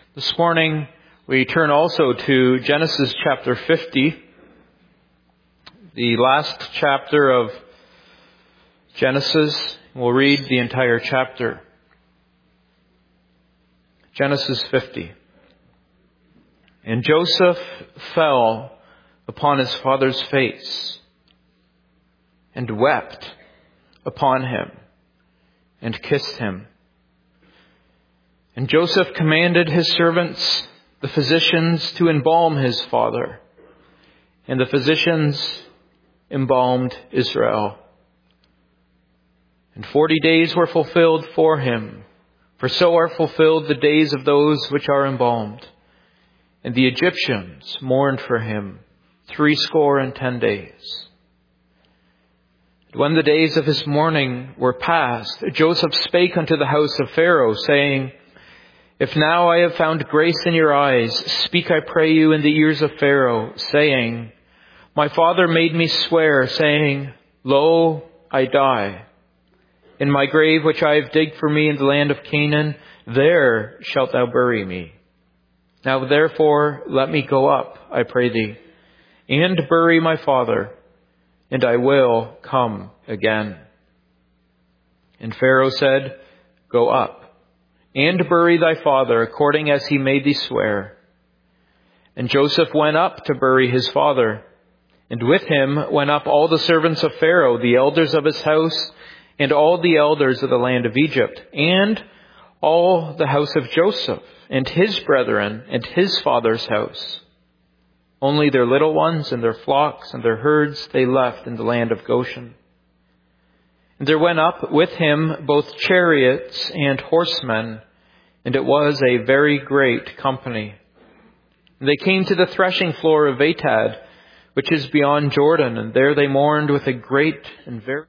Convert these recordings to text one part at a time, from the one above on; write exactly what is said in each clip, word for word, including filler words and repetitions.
This morning we turn also to Genesis chapter fifty, the last chapter of Genesis. We'll read the entire chapter. Genesis fifty. And Joseph fell upon his father's face and wept upon him and kissed him. And Joseph commanded his servants, the physicians, to embalm his father. And the physicians embalmed Israel. And forty days were fulfilled for him, for so are fulfilled the days of those which are embalmed. And the Egyptians mourned for him threescore and ten days. When the days of his mourning were past, Joseph spake unto the house of Pharaoh, saying, If now I have found grace in your eyes, speak, I pray you, in the ears of Pharaoh, saying, My father made me swear, saying, Lo, I die. In my grave which I have digged for me in the land of Canaan, there shalt thou bury me. Now therefore let me go up, I pray thee, and bury my father, and I will come again. And Pharaoh said, Go up, and bury thy father, according as he made thee swear. And Joseph went up to bury his father, and with him went up all the servants of Pharaoh, the elders of his house, and all the elders of the land of Egypt, and all the house of Joseph, and his brethren, and his father's house. Only their little ones and their flocks and their herds they left in the land of Goshen. And there went up with him both chariots and horsemen, and it was a very great company. And they came to the threshing floor of Atad, which is beyond Jordan, and there they mourned with a great and very...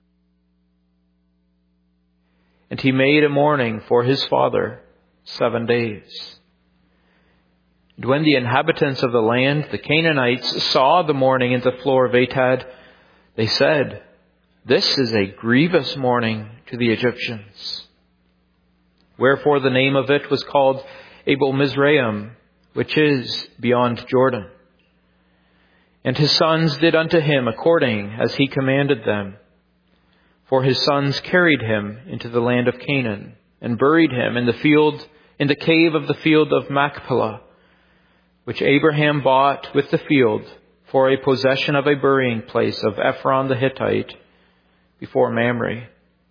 And he made a mourning for his father seven days. And when the inhabitants of the land, the Canaanites, saw the mourning in the floor of Atad, they said, This is a grievous mourning to the Egyptians. Wherefore the name of it was called Abel Mizraim, which is beyond Jordan. And his sons did unto him according as he commanded them. For his sons carried him into the land of Canaan, and buried him in the field, in the cave of the field of Machpelah, which Abraham bought with the field for a possession of a burying place of Ephron the Hittite, before Mamre.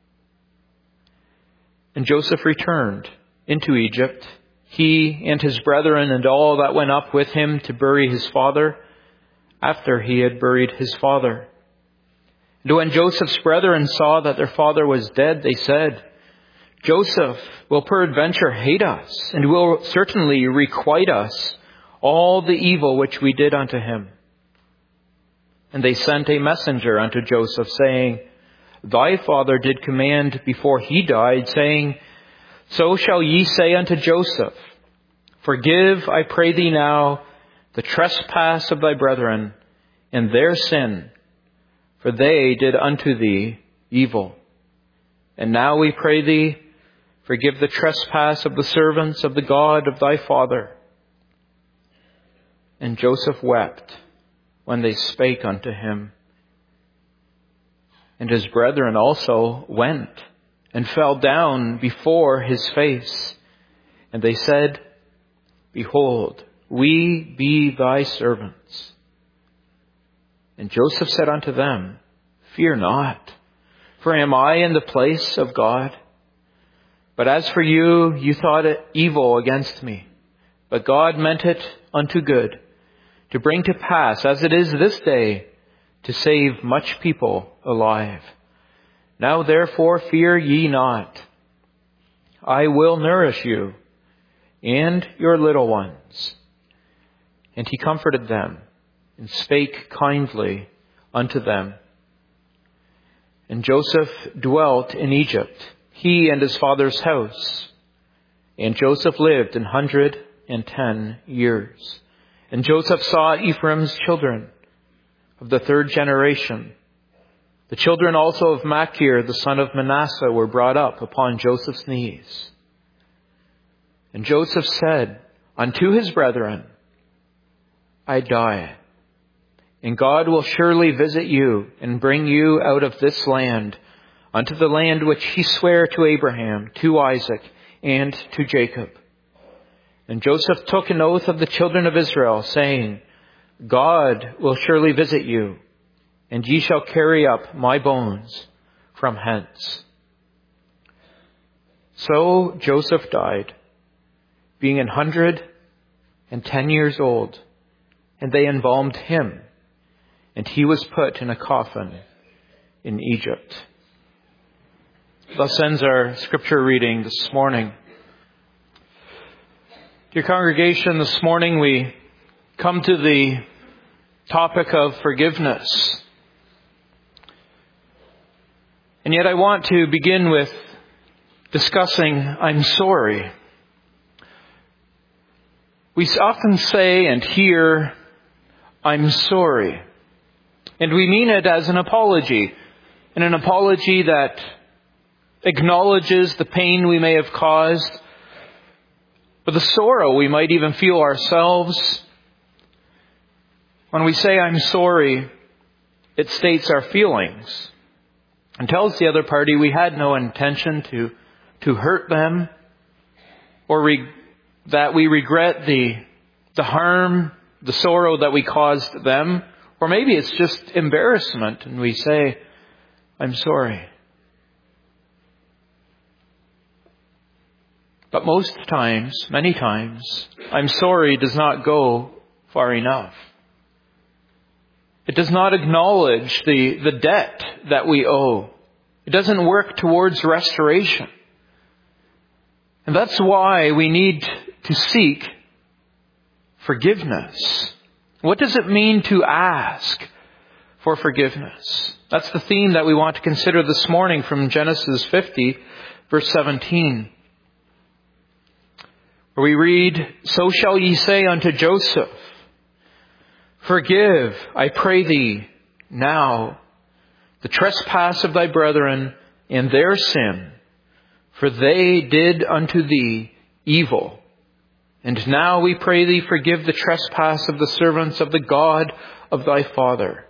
And Joseph returned into Egypt, he and his brethren and all that went up with him to bury his father, after he had buried his father. And when Joseph's brethren saw that their father was dead, they said, Joseph will peradventure hate us, and will certainly requite us all the evil which we did unto him. And they sent a messenger unto Joseph, saying, Thy father did command before he died, saying, So shall ye say unto Joseph, Forgive, I pray thee now, the trespass of thy brethren, and their sin, for they did unto thee evil. And now we pray thee, forgive the trespass of the servants of the God of thy father. And Joseph wept when they spake unto him. And his brethren also went and fell down before his face. And they said, Behold, we be thy servants. And Joseph said unto them, Fear not, for am I in the place of God? But as for you, you thought it evil against me, but God meant it unto good, to bring to pass, as it is this day, to save much people alive. Now therefore fear ye not. I will nourish you and your little ones. And he comforted them, and spake kindly unto them. And Joseph dwelt in Egypt, he and his father's house. And Joseph lived an hundred and ten years. And Joseph saw Ephraim's children of the third generation. The children also of Machir, the son of Manasseh, were brought up upon Joseph's knees. And Joseph said, unto his brethren, I die. And God will surely visit you and bring you out of this land unto the land which he sware to Abraham, to Isaac, and to Jacob. And Joseph took an oath of the children of Israel, saying, God will surely visit you, and ye shall carry up my bones from hence. So Joseph died, being an hundred and ten years old, and they embalmed him, and he was put in a coffin in Egypt. Thus ends our scripture reading this morning. Dear congregation, this morning we come to the topic of forgiveness. And yet I want to begin with discussing I'm sorry. We often say and hear, I'm sorry. And we mean it as an apology. And an apology that acknowledges the pain we may have caused, or the sorrow we might even feel ourselves. When we say I'm sorry, it states our feelings and tells the other party we had no intention to, to hurt them, or re- that we regret the, the harm, the sorrow that we caused them. Or maybe it's just embarrassment and we say, I'm sorry. But most times, many times, I'm sorry does not go far enough. It does not acknowledge the, the debt that we owe. It doesn't work towards restoration. And that's why we need to seek forgiveness. What does it mean to ask for forgiveness? That's the theme that we want to consider this morning from Genesis fifty, verse seventeen. Where we read, So shall ye say unto Joseph, Forgive, I pray thee, now the trespass of thy brethren and their sin, for they did unto thee evil. And now we pray thee, forgive the trespass of the servants of the God of thy father.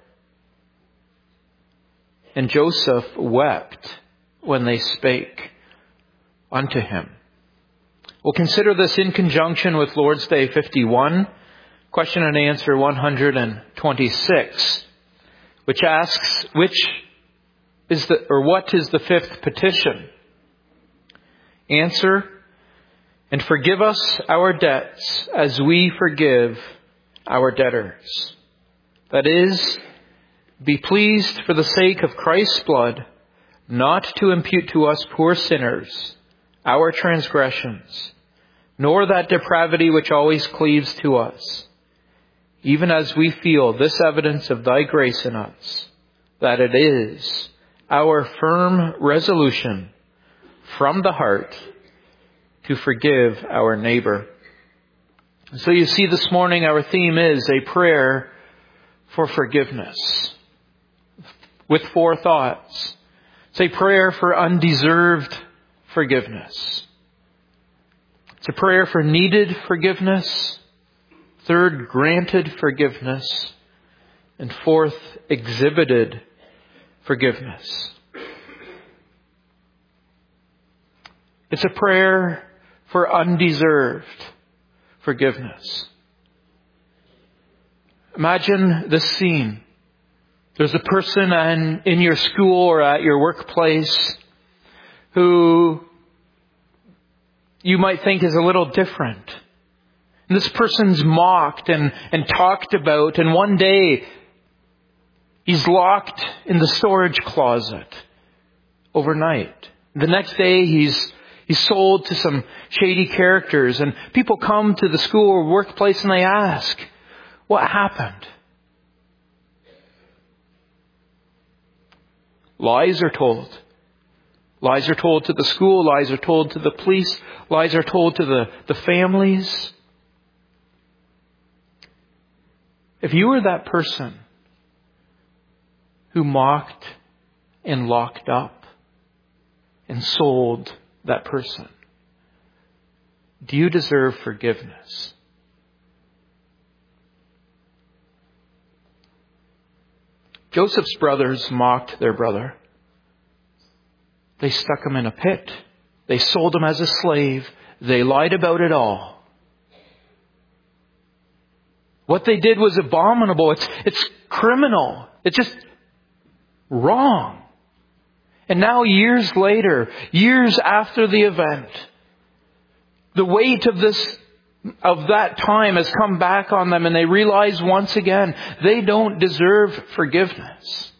And Joseph wept when they spake unto him. We'll consider this in conjunction with Lord's Day fifty-one, question and answer one hundred twenty-six, which asks, which is the, or what is the fifth petition? Answer, and forgive us our debts as we forgive our debtors. That is, be pleased for the sake of Christ's blood, not to impute to us poor sinners our transgressions, nor that depravity which always cleaves to us, even as we feel this evidence of thy grace in us, that it is our firm resolution from the heart to forgive our neighbor. So you see, this morning our theme is a prayer for forgiveness, with four thoughts. It's a prayer for undeserved forgiveness. It's a prayer for needed forgiveness. Third, granted forgiveness. And fourth, exhibited forgiveness. It's a prayer for undeserved forgiveness. Imagine this scene. There's a person in, in your school or at your workplace who you might think is a little different. And this person's mocked and, and talked about, and one day he's locked in the storage closet overnight. The next day he's he's sold to some shady characters, and people come to the school or workplace and they ask, what happened? Lies are told. Lies are told to the school. Lies are told to the police. Lies are told to the, the families. If you were that person who mocked and locked up and sold that person, do you deserve forgiveness? Joseph's brothers mocked their brother. They stuck him in a pit. They sold him as a slave. They lied about it all. What they did was abominable. It's, it's criminal. It's just wrong. And now years later, years after the event, the weight of this, of that time has come back on them, and they realize once again they don't deserve forgiveness.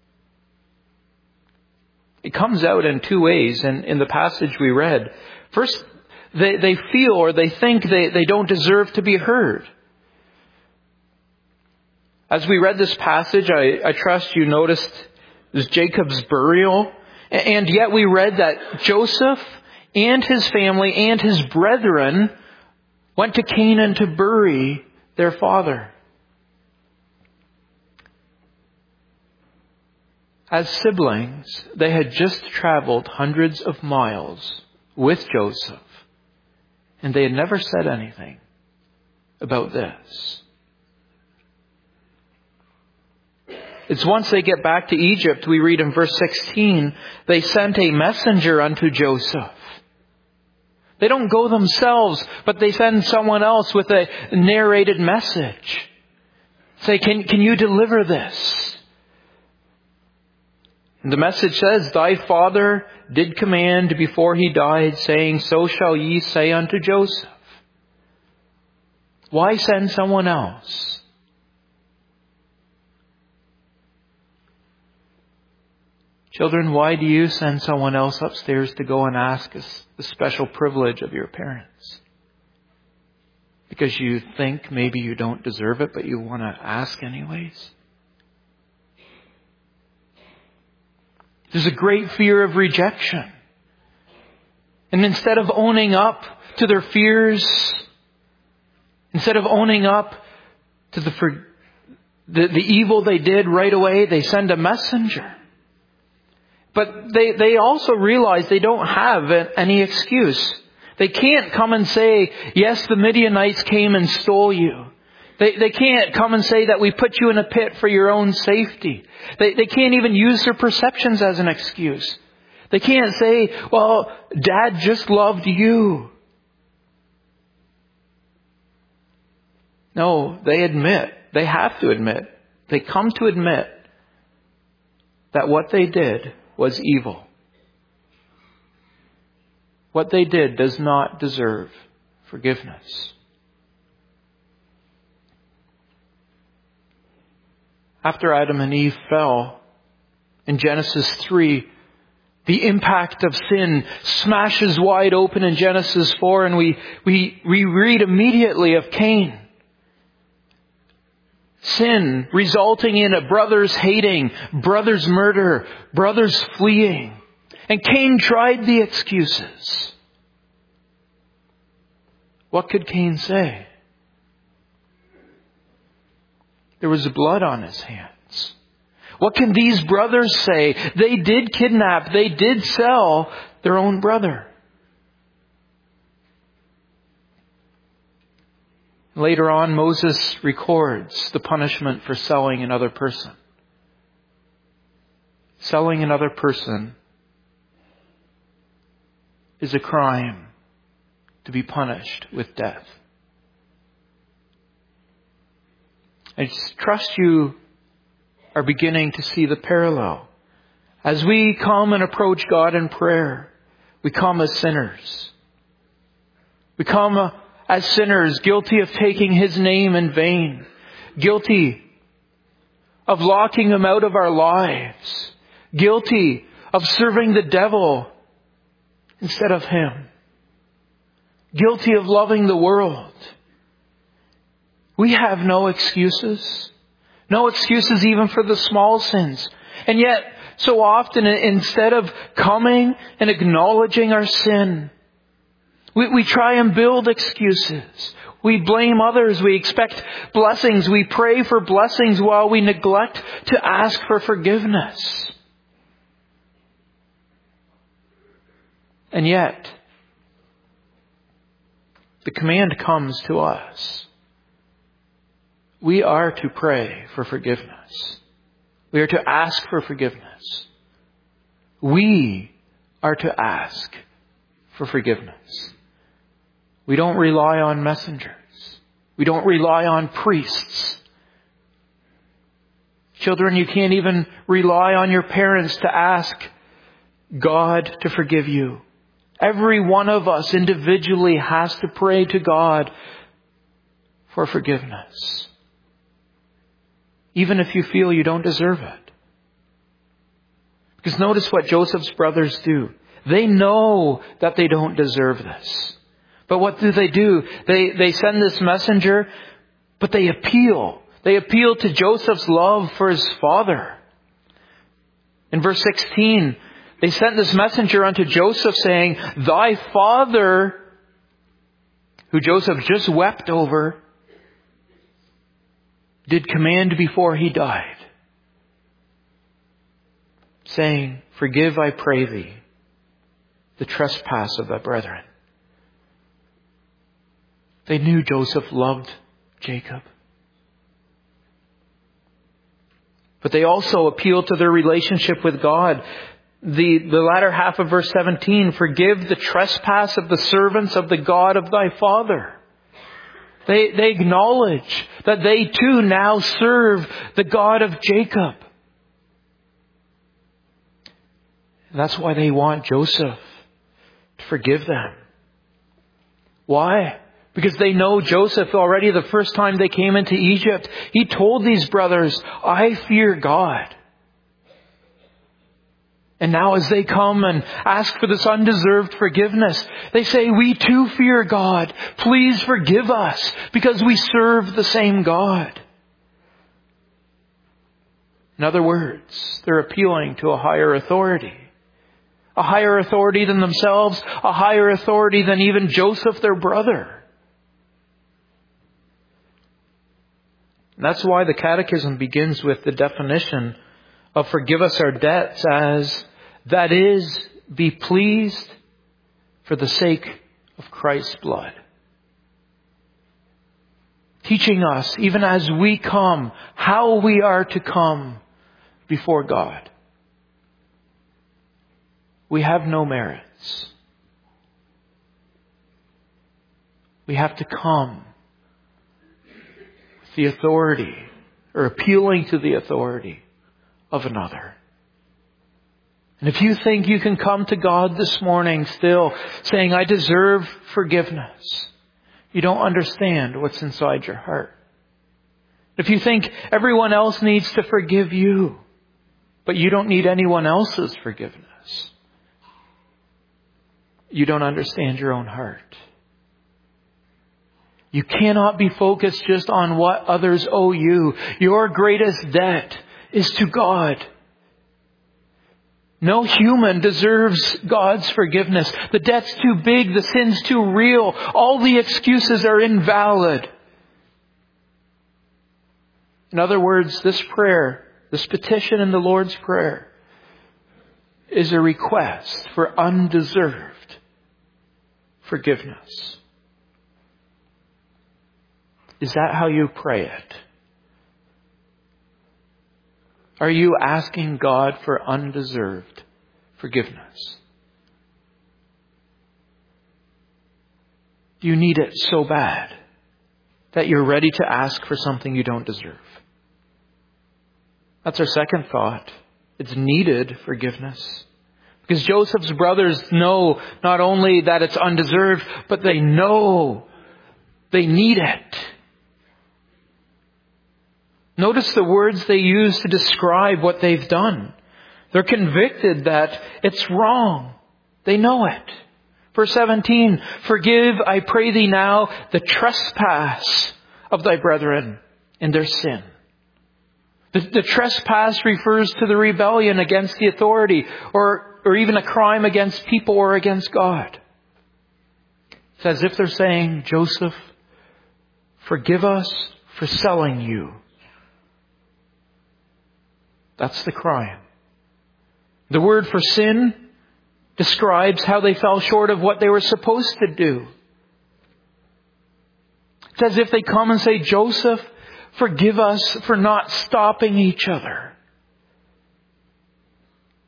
It comes out in two ways in, in the passage we read. First, they, they feel or they think they, they don't deserve to be heard. As we read this passage, I, I trust you noticed this Jacob's burial. And yet we read that Joseph and his family and his brethren went to Canaan to bury their father. As siblings, they had just traveled hundreds of miles with Joseph, and they had never said anything about this. It's once they get back to Egypt, we read in verse sixteen, they sent a messenger unto Joseph. They don't go themselves, but they send someone else with a narrated message. Say, can, can you deliver this? And the message says, thy father did command before he died, saying, so shall ye say unto Joseph. Why send someone else? Children, why do you send someone else upstairs to go and ask us the special privilege of your parents? Because you think maybe you don't deserve it, but you want to ask anyways? There's a great fear of rejection. And instead of owning up to their fears, instead of owning up to the, the, the evil they did right away, they send a messenger. But they, they also realize they don't have any excuse. They can't come and say, yes, the Midianites came and stole you. They, they can't come and say that we put you in a pit for your own safety. They, they can't even use their perceptions as an excuse. They can't say, well, Dad just loved you. No, they admit, they have to admit, they come to admit that what they did was evil. What they did does not deserve forgiveness. After Adam and Eve fell, in Genesis three, the impact of sin smashes wide open in Genesis four, and we, we, we read immediately of Cain. Sin resulting in a brother's hating, brother's murder, brother's fleeing. And Cain tried the excuses. What could Cain say? There was blood on his hands. What can these brothers say? They did kidnap, they did sell their own brother. Later on, Moses records the punishment for selling another person. Selling another person is a crime to be punished with death. I trust you are beginning to see the parallel. As we come and approach God in prayer, we come as sinners. We come as sinners, guilty of taking His name in vain, guilty of locking Him out of our lives, guilty of serving the devil instead of Him, guilty of loving the world. We have no excuses, no excuses even for the small sins. And yet, so often, instead of coming and acknowledging our sin, We, we try and build excuses. We blame others. We expect blessings. We pray for blessings while we neglect to ask for forgiveness. And yet, the command comes to us. We are to pray for forgiveness. We are to ask for forgiveness. We are to ask for forgiveness. We don't rely on messengers. We don't rely on priests. Children, you can't even rely on your parents to ask God to forgive you. Every one of us individually has to pray to God for forgiveness. Even if you feel you don't deserve it. Because notice what Joseph's brothers do. They know that they don't deserve this. But what do they do? They, they send this messenger, but they appeal. They appeal to Joseph's love for his father. In verse sixteen, they sent this messenger unto Joseph saying, thy father, who Joseph just wept over, did command before he died, saying, forgive, I pray thee, the trespass of thy brethren. They knew Joseph loved Jacob. But they also appealed to their relationship with God. The, the latter half of verse seventeen, forgive the trespass of the servants of the God of thy father. They, they acknowledge that they too now serve the God of Jacob. And that's why they want Joseph to forgive them. Why? Because they know Joseph already the first time they came into Egypt. He told these brothers, I fear God. And now as they come and ask for this undeserved forgiveness, they say, we too fear God. Please forgive us because we serve the same God. In other words, they're appealing to a higher authority. A higher authority than themselves. A higher authority than even Joseph, their brother. And that's why the Catechism begins with the definition of forgive us our debts as, that is, be pleased for the sake of Christ's blood. Teaching us, even as we come, how we are to come before God. We have no merits. We have to come with the authority, or appealing to the authority of another. And if you think you can come to God this morning still saying, I deserve forgiveness, you don't understand what's inside your heart. If you think everyone else needs to forgive you, but you don't need anyone else's forgiveness, you don't understand your own heart. You cannot be focused just on what others owe you. Your greatest debt is to God. No human deserves God's forgiveness. The debt's too big. The sin's too real. All the excuses are invalid. In other words, this prayer, this petition in the Lord's Prayer, is a request for undeserved forgiveness. Is that how you pray it? Are you asking God for undeserved forgiveness? Do you need it so bad that you're ready to ask for something you don't deserve? That's our second thought. It's needed forgiveness. Because Joseph's brothers know not only that it's undeserved, but they know they need it. Notice the words they use to describe what they've done. They're convicted that it's wrong. They know it. Verse seventeen, forgive, I pray thee now, the trespass of thy brethren in their sin. The, the trespass refers to the rebellion against the authority, or, or even a crime against people or against God. It's as if they're saying, Joseph, forgive us for selling you. That's the crime. The word for sin describes how they fell short of what they were supposed to do. It's as if they come and say, Joseph, forgive us for not stopping each other.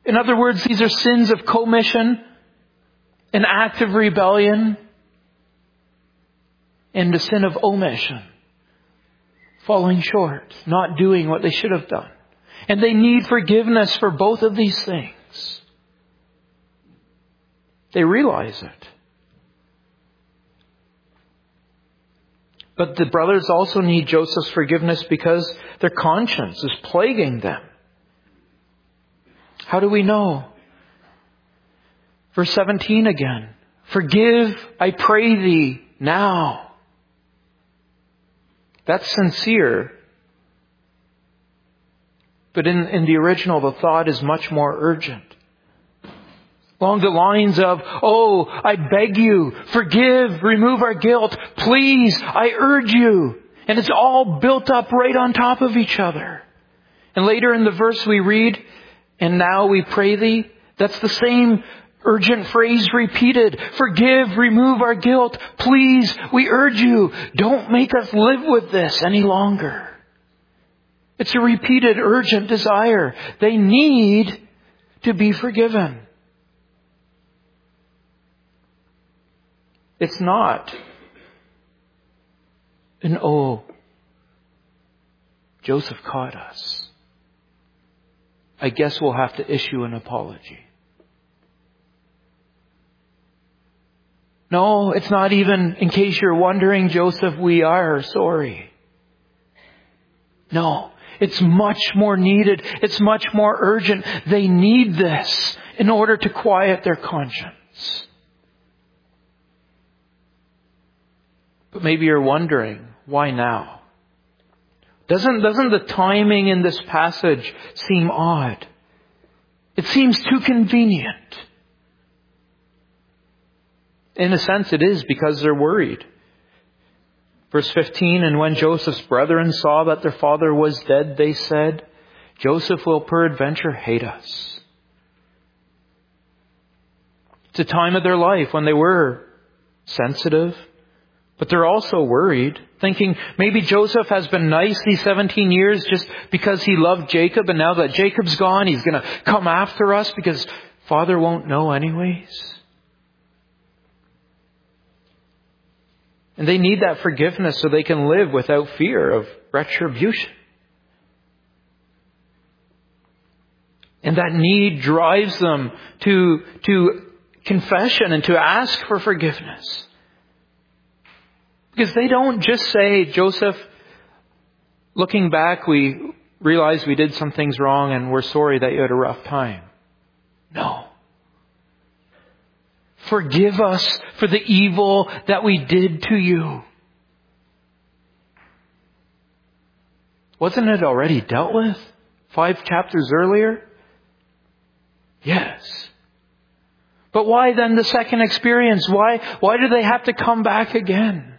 In other words, these are sins of commission, an act of rebellion, and the sin of omission. Falling short, not doing what they should have done. And they need forgiveness for both of these things. They realize it. But the brothers also need Joseph's forgiveness because their conscience is plaguing them. How do we know? Verse seventeen again. Forgive, I pray thee, now. That's sincere. But in, in the original, the thought is much more urgent. Along the lines of, oh, I beg you, forgive, remove our guilt. Please, I urge you. And it's all built up right on top of each other. And later in the verse we read, and now we pray thee. That's the same urgent phrase repeated. Forgive, remove our guilt. Please, we urge you. Don't make us live with this any longer. It's a repeated urgent desire. They need to be forgiven. It's not an, oh, Joseph caught us. I guess we'll have to issue an apology. No, it's not even, in case you're wondering, Joseph, we are sorry. No, it's much more needed. It's much more urgent. They need this in order to quiet their conscience. But maybe you're wondering, why now? Doesn't, doesn't the timing in this passage seem odd? It seems too convenient. In a sense, it is because they're worried. Verse fifteen, and when Joseph's brethren saw that their father was dead, they said, Joseph will peradventure hate us. It's a time of their life when they were sensitive, but they're also worried, thinking maybe Joseph has been nice these seventeen years just because he loved Jacob, and now that Jacob's gone, he's going to come after us because Father won't know anyways. And they need that forgiveness so they can live without fear of retribution. And that need drives them to, to confession and to ask for forgiveness. Because they don't just say, Joseph, looking back, we realize we did some things wrong and we're sorry that you had a rough time. No. Forgive us for the evil that we did to you. Wasn't it already dealt with five chapters earlier? Yes. But why then the second experience? Why, why do they have to come back again?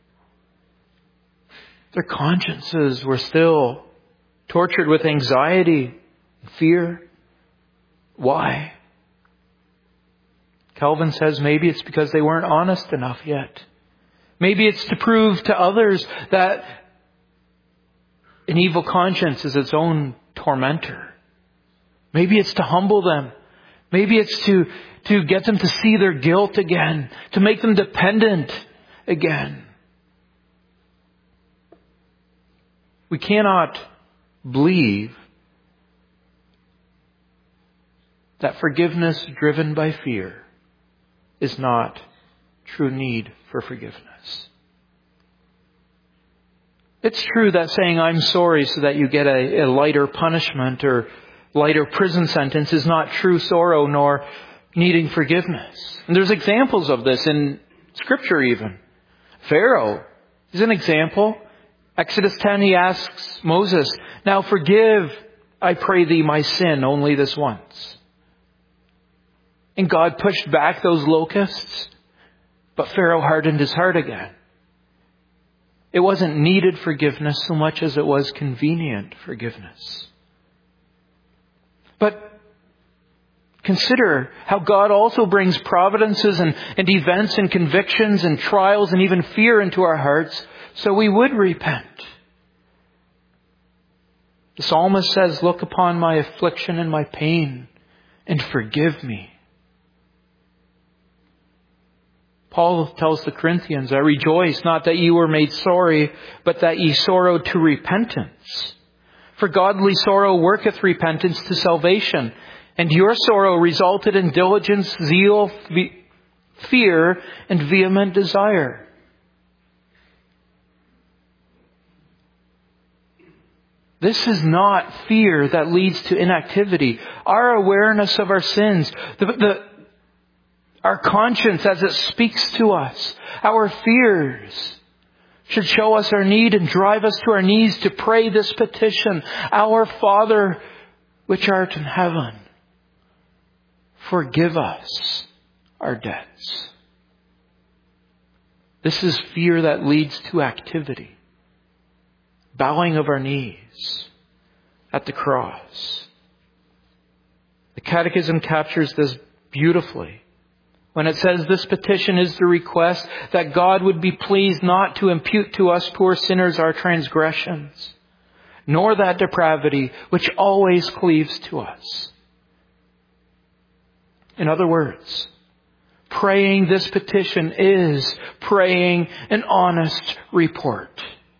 Their consciences were still tortured with anxiety and fear. Why? Calvin says maybe it's because they weren't honest enough yet. Maybe it's to prove to others that an evil conscience is its own tormentor. Maybe it's to humble them. Maybe it's to, to get them to see their guilt again, to make them dependent again. We cannot believe that forgiveness driven by fear is not true need for forgiveness. It's true that saying I'm sorry so that you get a, a lighter punishment or lighter prison sentence is not true sorrow nor needing forgiveness. And there's examples of this in Scripture even. Pharaoh is an example. Exodus ten, he asks Moses, now forgive, I pray thee, my sin only this once. And God pushed back those locusts, but Pharaoh hardened his heart again. It wasn't needed forgiveness so much as it was convenient forgiveness. But consider how God also brings providences and, and events and convictions and trials and even fear into our hearts so we would repent. The psalmist says, look upon my affliction and my pain and forgive me. Paul tells the Corinthians, I rejoice not that ye were made sorry, but that ye sorrowed to repentance. For godly sorrow worketh repentance to salvation, and your sorrow resulted in diligence, zeal, fear, and vehement desire. This is not fear that leads to inactivity. Our awareness of our sins, the, the, our conscience as it speaks to us, our fears should show us our need and drive us to our knees to pray this petition. Our Father, which art in heaven, forgive us our debts. This is fear that leads to activity. Bowing of our knees at the cross. The Catechism captures this beautifully when it says this petition is the request that God would be pleased not to impute to us poor sinners our transgressions, nor that depravity which always cleaves to us. In other words, praying this petition is praying an honest report.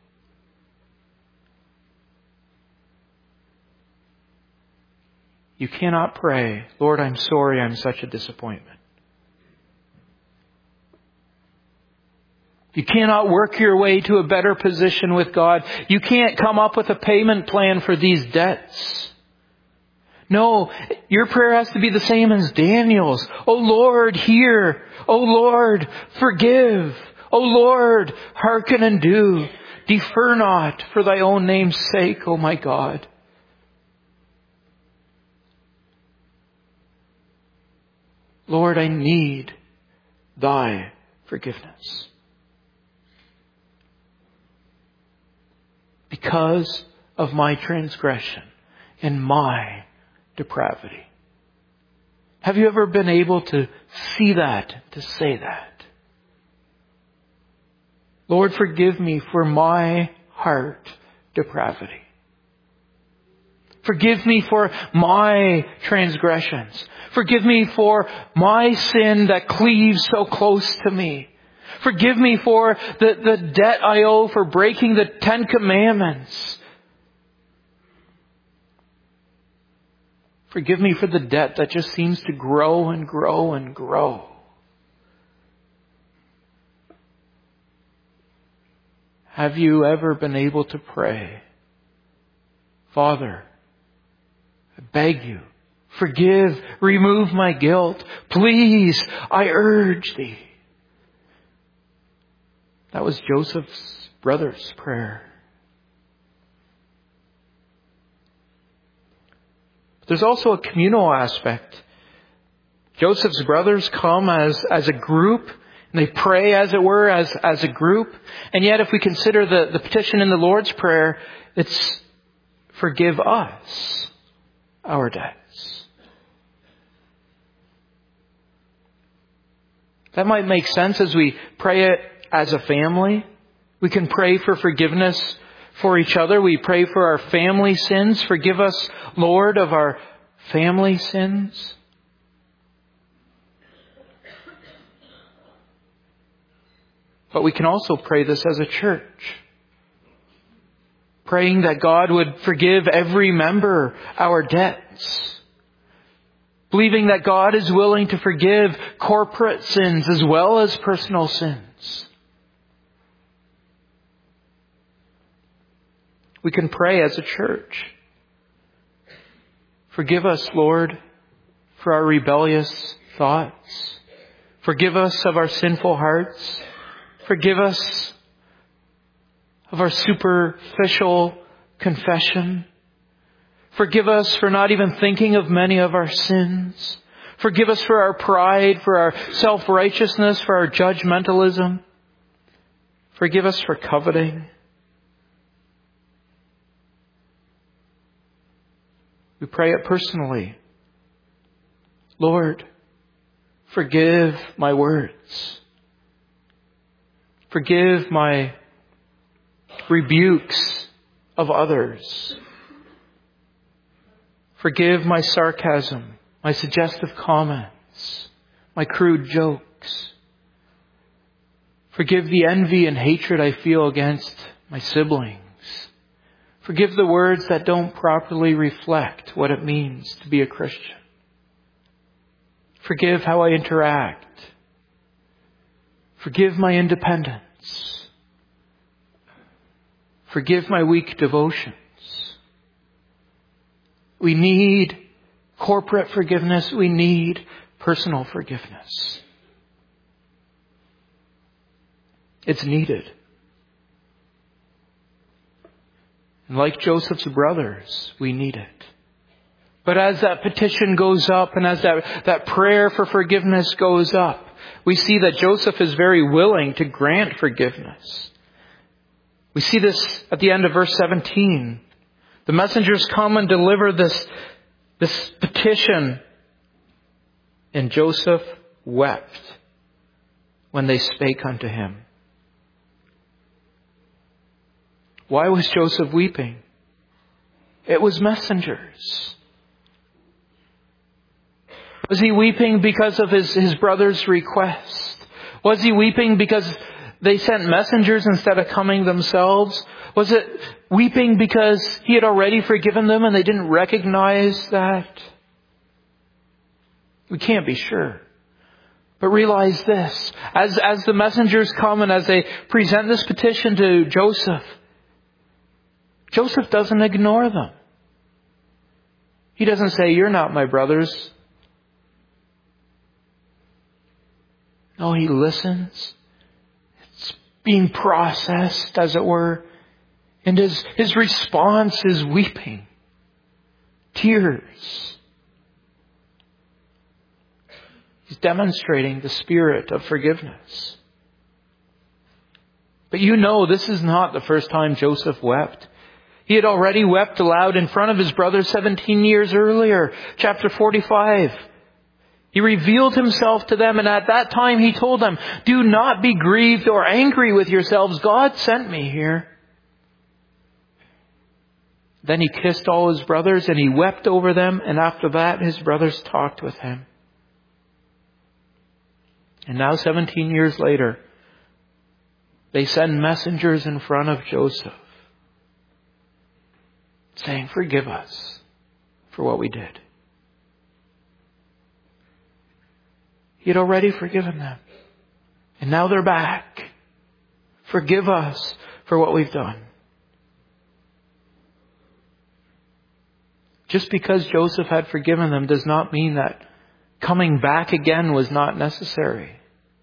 You cannot pray, Lord, I'm sorry I'm such a disappointment. You cannot work your way to a better position with God. You can't come up with a payment plan for these debts. No, your prayer has to be the same as Daniel's. Oh Lord, hear. Oh Lord, forgive. Oh Lord, hearken and do. Defer not for thy own name's sake, O my God. Lord, I need thy forgiveness. Because of my transgression and my depravity. Have you ever been able to see that, to say that? Lord, forgive me for my heart depravity. Forgive me for my transgressions. Forgive me for my sin that cleaves so close to me. Forgive me for the, the debt I owe for breaking the Ten Commandments. Forgive me for the debt that just seems to grow and grow and grow. Have you ever been able to pray, Father, I beg you, forgive, remove my guilt. Please, I urge thee. That was Joseph's brother's prayer. But there's also a communal aspect. Joseph's brothers come as, as a group, and they pray, as it were, as, as a group. And yet, if we consider the, the petition in the Lord's Prayer, it's forgive us our debts. That might make sense as we pray it as a family. We can pray for forgiveness for each other. We pray for our family sins. Forgive us, Lord, of our family sins. But we can also pray this as a church. Praying that God would forgive every member our debts. Believing that God is willing to forgive corporate sins as well as personal sins. We can pray as a church. Forgive us, Lord, for our rebellious thoughts. Forgive us of our sinful hearts. Forgive us of our superficial confession. Forgive us for not even thinking of many of our sins. Forgive us for our pride, for our self-righteousness, for our judgmentalism. Forgive us for coveting. We pray it personally. Lord, forgive my words. Forgive my rebukes of others. Forgive my sarcasm, my suggestive comments, my crude jokes. Forgive the envy and hatred I feel against my siblings. Forgive the words that don't properly reflect what it means to be a Christian. Forgive how I interact. Forgive my independence. Forgive my weak devotions. We need corporate forgiveness. We need personal forgiveness. It's needed. And like Joseph's brothers, we need it. But as that petition goes up and as that, that prayer for forgiveness goes up, we see that Joseph is very willing to grant forgiveness. We see this at the end of verse seventeen. The messengers come and deliver this, this petition, and Joseph wept when they spake unto him. Why was Joseph weeping? It was messengers. Was he weeping because of his, his brother's request? Was he weeping because they sent messengers instead of coming themselves? Was it weeping because he had already forgiven them and they didn't recognize that? We can't be sure. But realize this, as, as the messengers come and as they present this petition to Joseph, Joseph doesn't ignore them. He doesn't say, "You're not my brothers." No, he listens. It's being processed, as it were. And his, his response is weeping. Tears. He's demonstrating the spirit of forgiveness. But you know, this is not the first time Joseph wept. He had already wept aloud in front of his brothers seventeen years earlier. Chapter forty-five. He revealed himself to them, and at that time he told them, "Do not be grieved or angry with yourselves. God sent me here." Then he kissed all his brothers and he wept over them, and after that his brothers talked with him. And now seventeen years later, they send messengers in front of Joseph, saying, "Forgive us for what we did." He had already forgiven them. And now they're back. Forgive us for what we've done. Just because Joseph had forgiven them does not mean that coming back again was not necessary.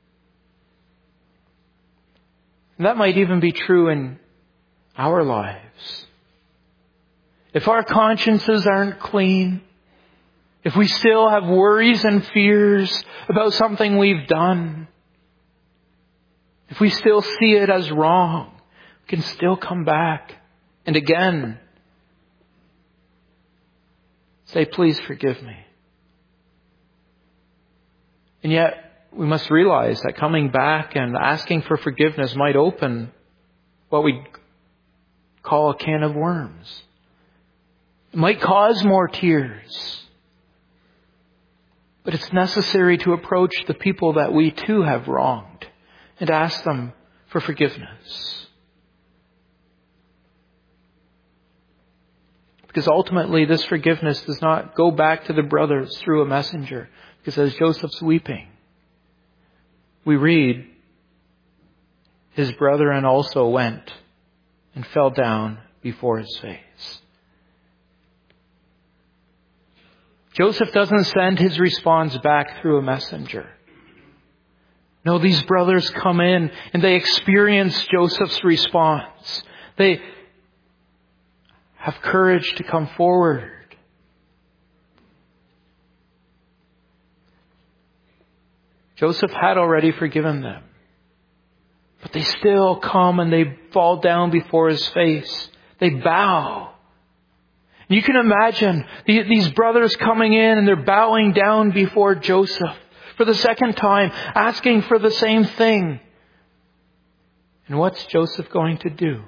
And that might even be true in our lives. If our consciences aren't clean, if we still have worries and fears about something we've done, if we still see it as wrong, we can still come back and again say, "Please forgive me." And yet we must realize that coming back and asking for forgiveness might open what we call a can of worms. It might cause more tears. But it's necessary to approach the people that we too have wronged and ask them for forgiveness. Because ultimately this forgiveness does not go back to the brothers through a messenger. Because as Joseph's weeping, we read, his brethren also went and fell down before his face. Joseph doesn't send his response back through a messenger. No, these brothers come in and they experience Joseph's response. They have courage to come forward. Joseph had already forgiven them. But they still come and they fall down before his face. They bow. You can imagine these brothers coming in and they're bowing down before Joseph for the second time, asking for the same thing. And what's Joseph going to do?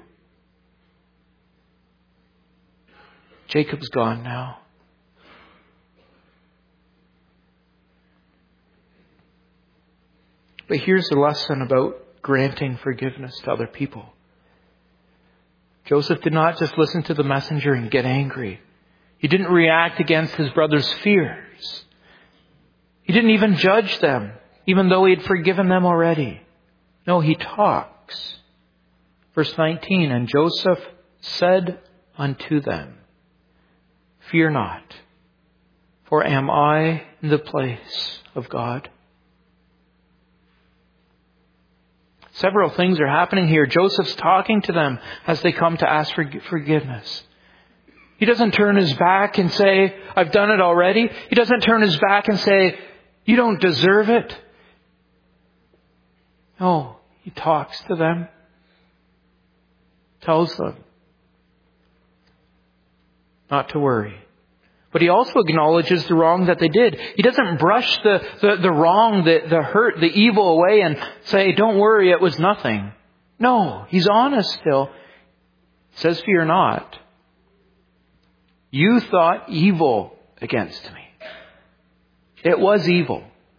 Jacob's gone now. But here's the lesson about granting forgiveness to other people. Joseph did not just listen to the messenger and get angry. He didn't react against his brother's fears. He didn't even judge them, even though he had forgiven them already. No, he talks. Verse nineteen, and Joseph said unto them, fear not, for am I in the place of God? Several things are happening here. Joseph's talking to them as they come to ask for forgiveness. He doesn't turn his back and say, I've done it already. He doesn't turn his back and say, you don't deserve it. No, he talks to them, tells them not to worry. But he also acknowledges the wrong that they did. He doesn't brush the, the, the wrong, the, the hurt, the evil away and say, don't worry, it was nothing. No, he's honest still. He says, fear not. You thought evil against me. It was evil.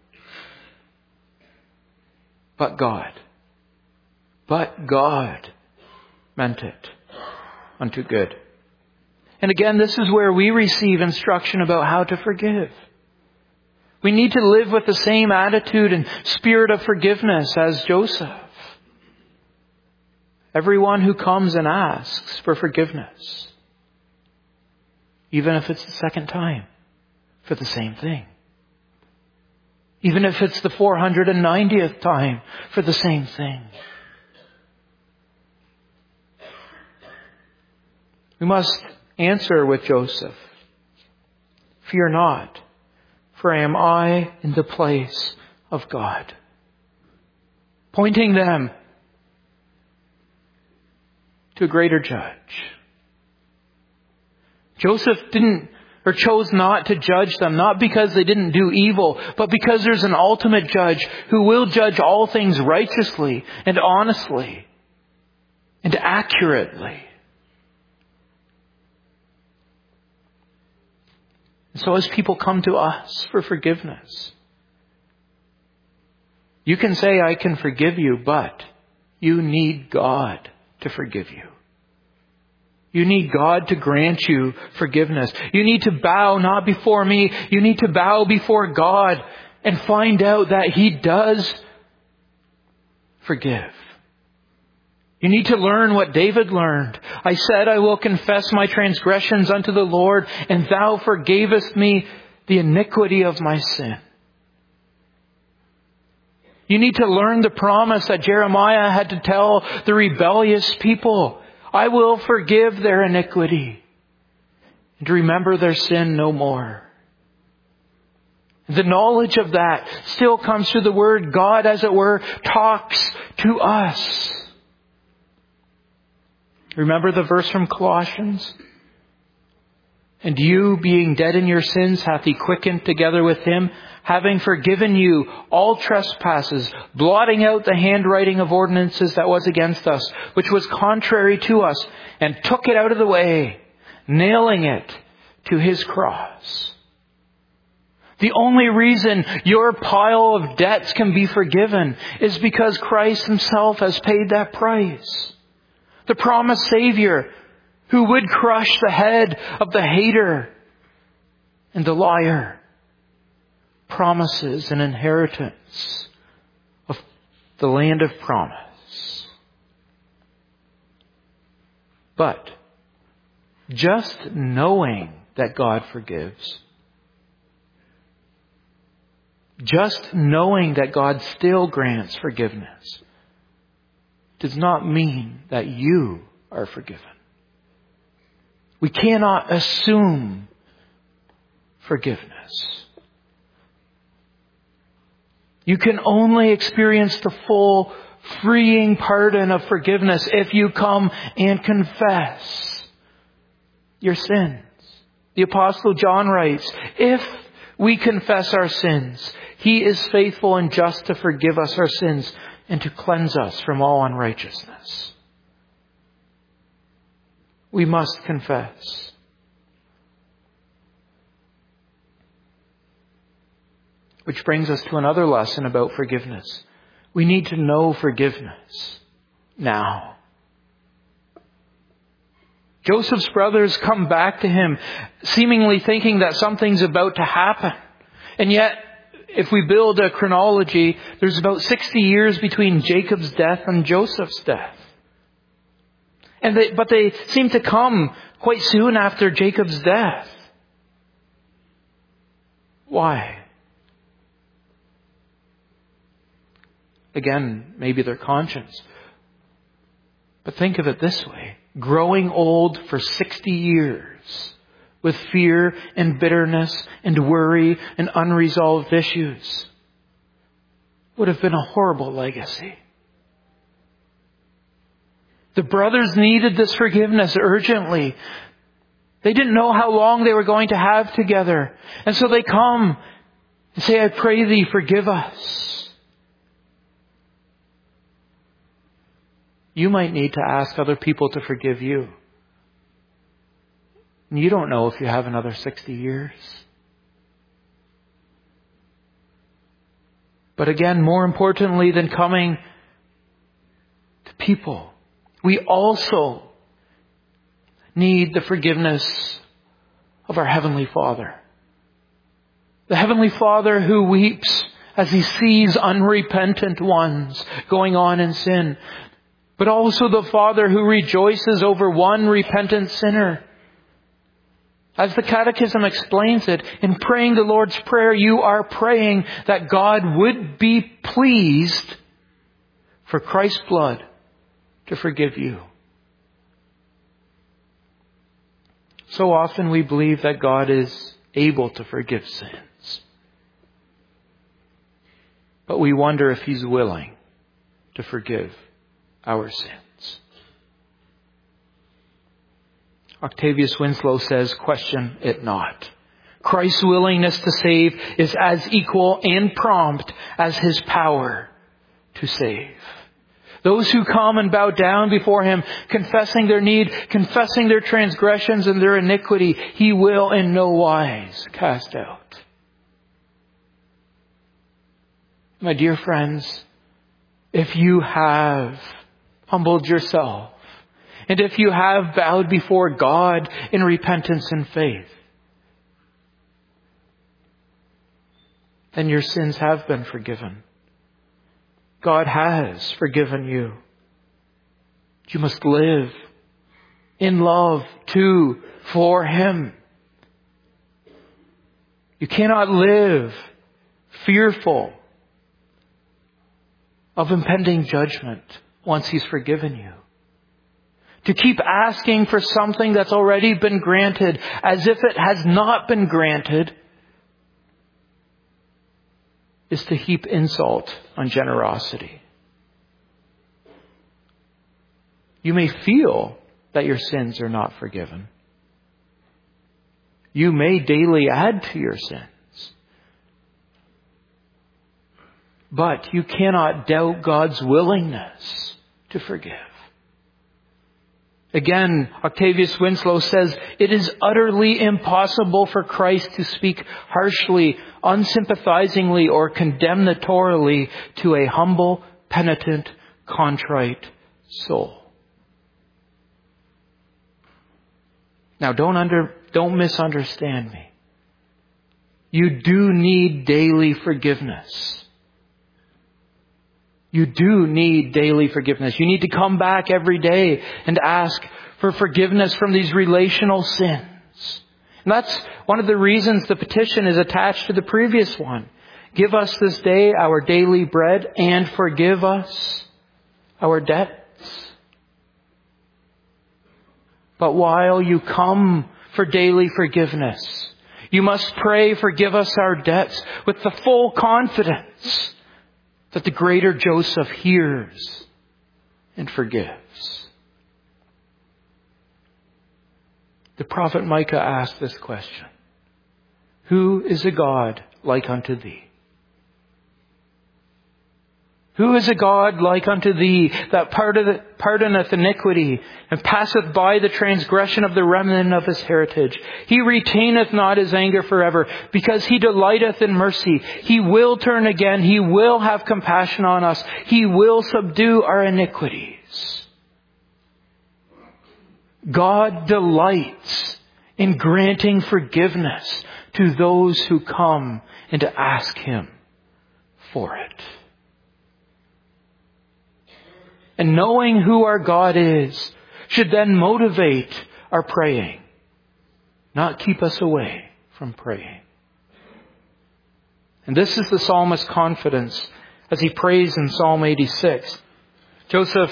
But God. But God meant it unto good. And again, this is where we receive instruction about how to forgive. We need to live with the same attitude and spirit of forgiveness as Joseph. Everyone who comes and asks for forgiveness, even if it's the second time, for the same thing. Even if it's the four hundred ninetieth time, for the same thing. We must answer with Joseph, fear not, for am I in the place of God. Pointing them to a greater judge. Joseph didn't or chose not to judge them, not because they didn't do evil, but because there's an ultimate judge who will judge all things righteously and honestly and accurately. And so as people come to us for forgiveness, you can say, I can forgive you, but you need God to forgive you. You need God to grant you forgiveness. You need to bow not before me. You need to bow before God and find out that He does forgive. You need to learn what David learned. I said, I will confess my transgressions unto the Lord, and thou forgavest me the iniquity of my sin. You need to learn the promise that Jeremiah had to tell the rebellious people. I will forgive their iniquity and remember their sin no more. The knowledge of that still comes through the Word. God, as it were, talks to us. Remember the verse from Colossians? And you, being dead in your sins, hath He quickened together with Him, having forgiven you all trespasses, blotting out the handwriting of ordinances that was against us, which was contrary to us, and took it out of the way, nailing it to His cross. The only reason your pile of debts can be forgiven is because Christ Himself has paid that price. The promised Savior who would crush the head of the hater and the liar promises an inheritance of the land of promise. But just knowing that God forgives, just knowing that God still grants forgiveness, does not mean that you are forgiven. We cannot assume forgiveness. You can only experience the full, freeing pardon of forgiveness if you come and confess your sins. The Apostle John writes, if we confess our sins, He is faithful and just to forgive us our sins and to cleanse us from all unrighteousness. We must confess. Which brings us to another lesson about forgiveness. We need to know forgiveness now. Joseph's brothers come back to him, seemingly thinking that something's about to happen. And yet, if we build a chronology, there's about sixty years between Jacob's death and Joseph's death. And they, but they seem to come quite soon after Jacob's death. Why? Again, maybe their conscience. But think of it this way. Growing old for sixty years with fear and bitterness and worry and unresolved issues would have been a horrible legacy. The brothers needed this forgiveness urgently. They didn't know how long they were going to have together. And so they come and say, I pray thee, forgive us. You might need to ask other people to forgive you. And you don't know if you have another sixty years. But again, more importantly than coming to people, we also need the forgiveness of our Heavenly Father. The Heavenly Father who weeps as He sees unrepentant ones going on in sin. But also the Father who rejoices over one repentant sinner. As the Catechism explains it, in praying the Lord's Prayer, you are praying that God would be pleased for Christ's blood to forgive you. So often we believe that God is able to forgive sins. But we wonder if He's willing to forgive our sins. Octavius Winslow says, question it not. Christ's willingness to save is as equal and prompt as His power to save. Those who come and bow down before Him, confessing their need, confessing their transgressions and their iniquity, He will in no wise cast out. My dear friends, if you have humbled yourself, and if you have bowed before God in repentance and faith, then your sins have been forgiven. God has forgiven you. You must live in love to, for Him. You cannot live fearful of impending judgment once He's forgiven you. To keep asking for something that's already been granted as if it has not been granted is to heap insult on generosity. You may feel that your sins are not forgiven. You may daily add to your sins. But you cannot doubt God's willingness to forgive. Again, Octavius Winslow says, it is utterly impossible for Christ to speak harshly, unsympathizingly, or condemnatorily to a humble, penitent, contrite soul. Now, don't under, don't misunderstand me. You do need daily forgiveness. You do need daily forgiveness. You need to come back every day and ask for forgiveness from these relational sins. And that's one of the reasons the petition is attached to the previous one. Give us this day our daily bread and forgive us our debts. But while you come for daily forgiveness, you must pray, forgive us our debts, with the full confidence that the greater Joseph hears and forgives. The prophet Micah asked this question: Who is a God like unto thee? Who is a God like unto thee, that pardoneth iniquity, and passeth by the transgression of the remnant of his heritage? He retaineth not his anger forever, because he delighteth in mercy. He will turn again. He will have compassion on us. He will subdue our iniquities. God delights in granting forgiveness to those who come and to ask Him for it. And knowing who our God is should then motivate our praying, not keep us away from praying. And this is the psalmist's confidence as he prays in Psalm eighty-six. Joseph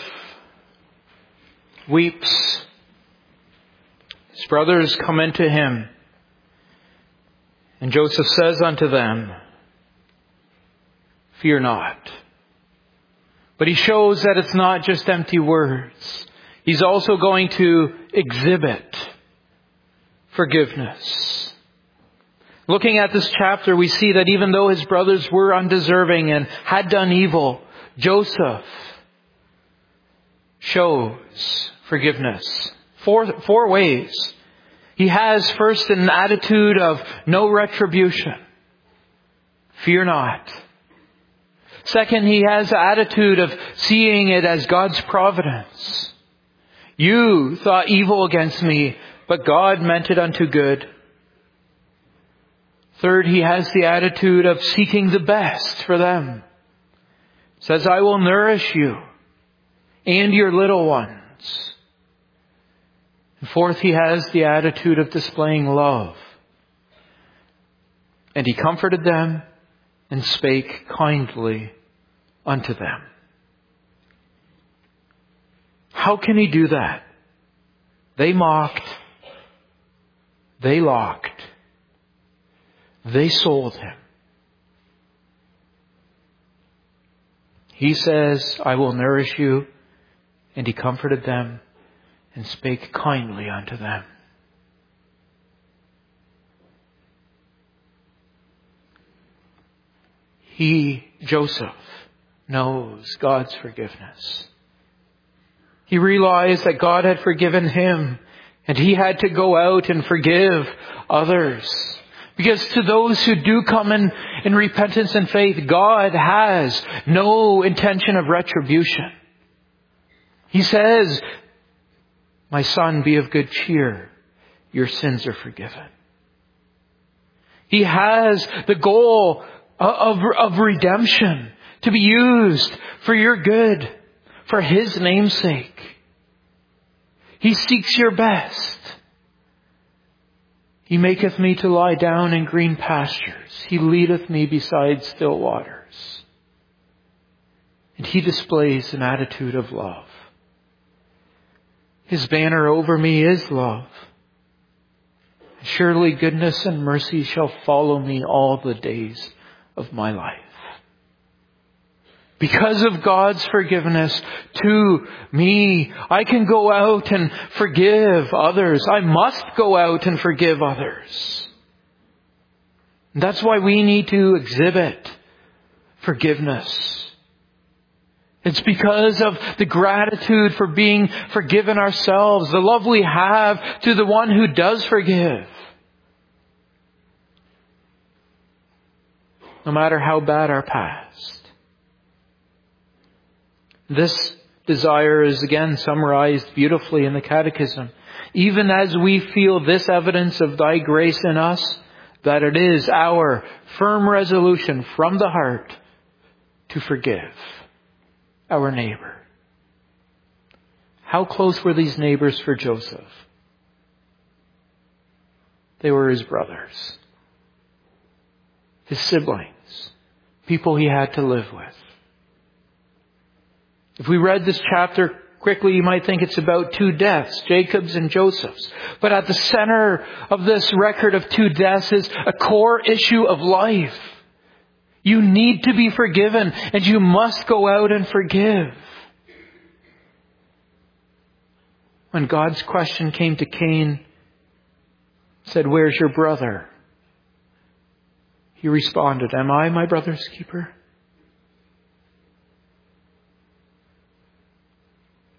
weeps. His brothers come into him, and Joseph says unto them, "Fear not." But he shows that it's not just empty words. He's also going to exhibit forgiveness. Looking at this chapter, we see that even though his brothers were undeserving and had done evil, Joseph shows forgiveness. Four, four ways. He has first an attitude of no retribution. Fear not. Second, he has the attitude of seeing it as God's providence. You thought evil against me, but God meant it unto good. Third, he has the attitude of seeking the best for them. Says, I will nourish you and your little ones. And fourth, he has the attitude of displaying love. And he comforted them and spake kindly unto them. How can he do that? They mocked. They locked. They sold him. He says, I will nourish you. And he comforted them and spake kindly unto them. He, Joseph, knows God's forgiveness. He realized that God had forgiven him, and he had to go out and forgive others. Because to those who do come in, in repentance and faith, God has no intention of retribution. He says, my son, be of good cheer. Your sins are forgiven. He has the goal of, of redemption to be used for your good, for His name's sake. He seeks your best. He maketh me to lie down in green pastures. He leadeth me beside still waters. And He displays an attitude of love. His banner over me is love. Surely goodness and mercy shall follow me all the days of my life. Because of God's forgiveness to me, I can go out and forgive others. I must go out and forgive others. And that's why we need to exhibit forgiveness. It's because of the gratitude for being forgiven ourselves, the love we have to the one who does forgive. No matter how bad our past. This desire is again summarized beautifully in the Catechism. Even as we feel this evidence of Thy grace in us, that it is our firm resolution from the heart to forgive our neighbor. How close were these neighbors for Joseph? They were his brothers, his siblings, people he had to live with. If we read this chapter quickly, you might think it's about two deaths, Jacob's and Joseph's. But at the center of this record of two deaths is a core issue of life. You need to be forgiven, and you must go out and forgive. When God's question came to Cain, said, where's your brother? He responded, am I my brother's keeper?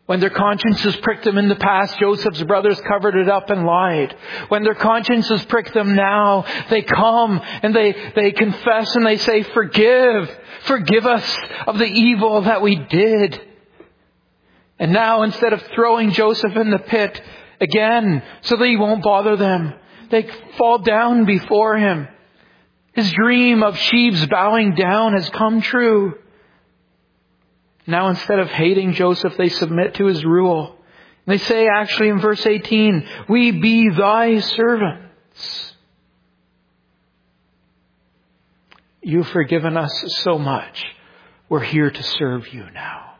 When their consciences pricked them in the past, Joseph's brothers covered it up and lied. When their consciences prick them now, they come and they, they confess and they say, forgive, forgive us of the evil that we did. And now, instead of throwing Joseph in the pit again so that he won't bother them, they fall down before him. His dream of sheaves bowing down has come true. Now, instead of hating Joseph, they submit to his rule. And they say, actually, in verse eighteen, we be thy servants. You've forgiven us so much. We're here to serve you now.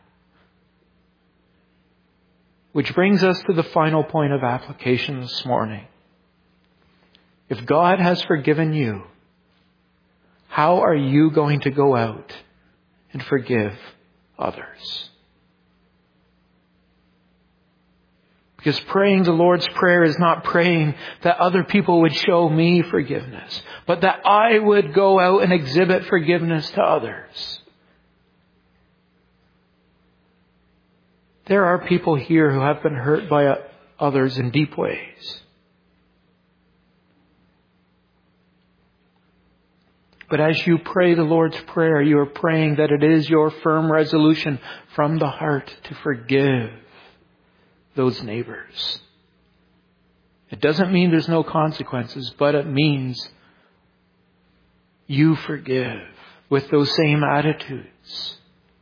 Which brings us to the final point of application this morning. If God has forgiven you, how are you going to go out and forgive others? Because praying the Lord's Prayer is not praying that other people would show me forgiveness, but that I would go out and exhibit forgiveness to others. There are people here who have been hurt by others in deep ways. But as you pray the Lord's Prayer, you are praying that it is your firm resolution from the heart to forgive those neighbors. It doesn't mean there's no consequences, but it means you forgive with those same attitudes.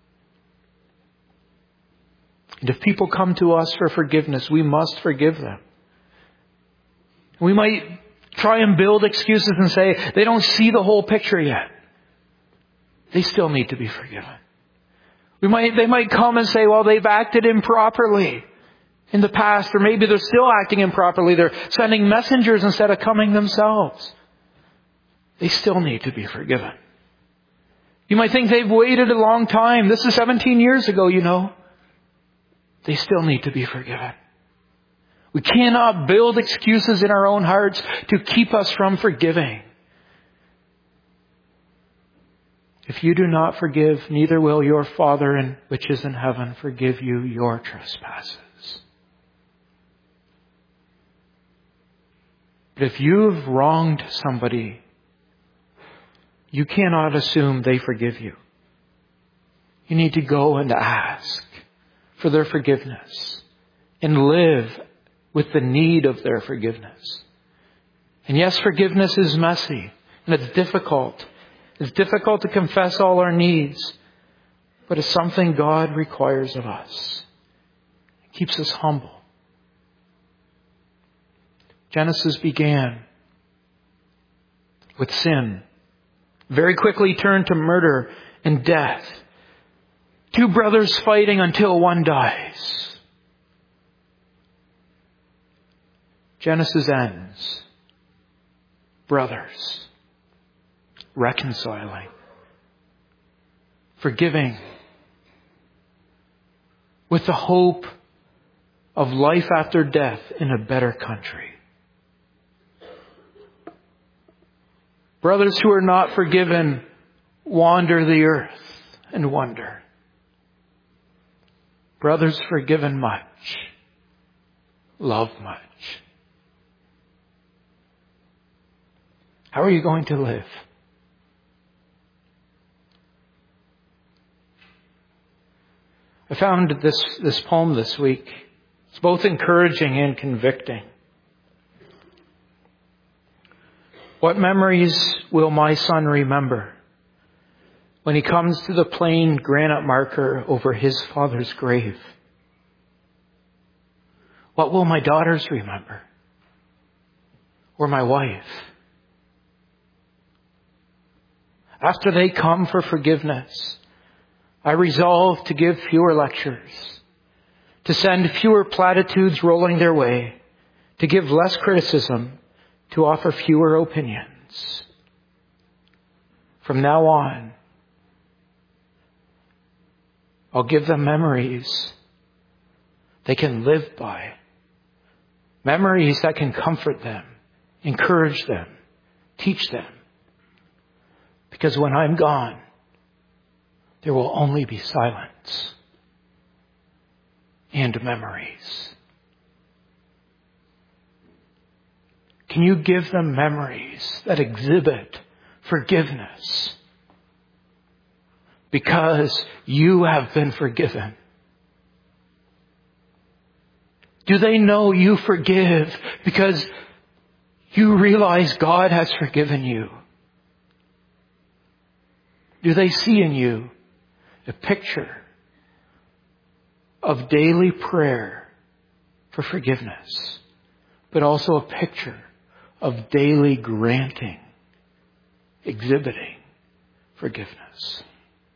And if people come to us for forgiveness, we must forgive them. We might try and build excuses and say they don't see the whole picture yet. They still need to be forgiven. We might, they might come and say, well, they've acted improperly in the past, or maybe they're still acting improperly. They're sending messengers instead of coming themselves. They still need to be forgiven. You might think they've waited a long time. This is seventeen years ago, you know. They still need to be forgiven. We cannot build excuses in our own hearts to keep us from forgiving. If you do not forgive, neither will your Father in, which is in heaven forgive you your trespasses. But if you've wronged somebody, you cannot assume they forgive you. You need to go and ask for their forgiveness and live with the need of their forgiveness. And yes, forgiveness is messy and it's difficult. It's difficult to confess all our needs, but it's something God requires of us. It keeps us humble. Genesis began with sin, very quickly turned to murder and death. Two brothers fighting until one dies. Genesis ends. Brothers. Reconciling. Forgiving. With the hope of life after death in a better country. Brothers who are not forgiven wander the earth and wonder. Brothers forgiven much, love much. How are you going to live? I found this, this poem this week. It's both encouraging and convicting. What memories will my son remember when he comes to the plain granite marker over his father's grave? What will my daughters remember? Or my wife? After they come for forgiveness, I resolve to give fewer lectures, to send fewer platitudes rolling their way, to give less criticism, to offer fewer opinions. From now on, I'll give them memories they can live by. Memories that can comfort them, encourage them, teach them. Because when I'm gone, there will only be silence. and memories. Can you give them memories that exhibit forgiveness? Because you have been forgiven. Do they know you forgive because you realize God has forgiven you? Do they see in you a picture of daily prayer for forgiveness, but also a picture of daily granting, exhibiting forgiveness?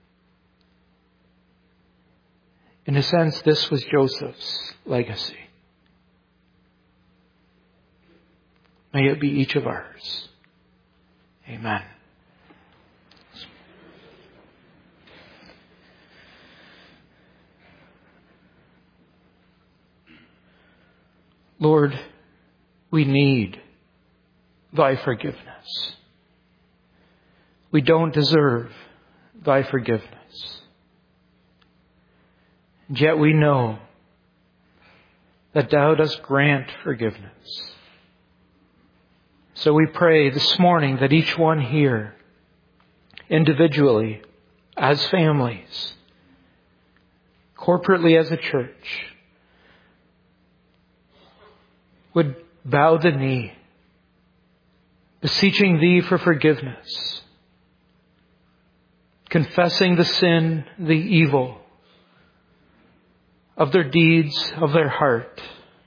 In a sense, this was Joseph's legacy. May it be each of ours. Amen. Lord, we need Thy forgiveness. We don't deserve Thy forgiveness. And yet we know that Thou dost grant forgiveness. So we pray this morning that each one here, individually, as families, corporately as a church, would bow the knee, beseeching Thee for forgiveness, confessing the sin, the evil of their deeds, of their heart.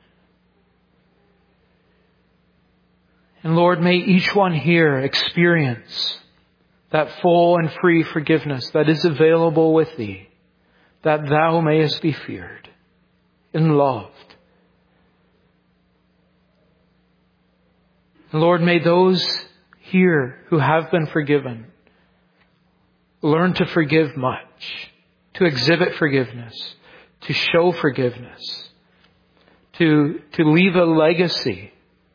And Lord, may each one here experience that full and free forgiveness that is available with Thee, that Thou mayest be feared and loved. And Lord, may those here who have been forgiven learn to forgive much, to exhibit forgiveness, to show forgiveness, to, to leave a legacy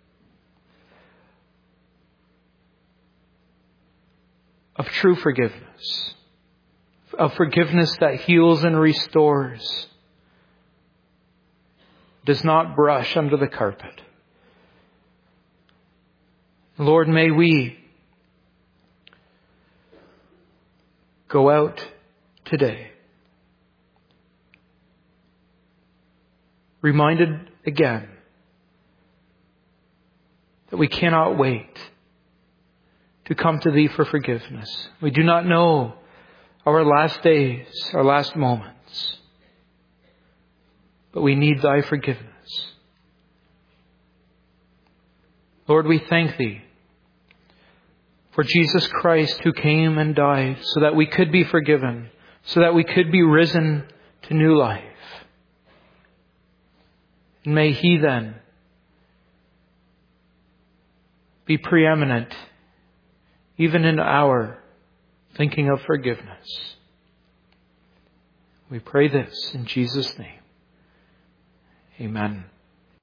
of true forgiveness, of forgiveness that heals and restores, does not brush under the carpet. Lord, may we go out today reminded again that we cannot wait to come to Thee for forgiveness. We do not know our last days, our last moments, but we need Thy forgiveness. Lord, we thank Thee for Jesus Christ who came and died so that we could be forgiven, so that we could be risen to new life. And may He then be preeminent even in our thinking of forgiveness. We pray this in Jesus' name. Amen.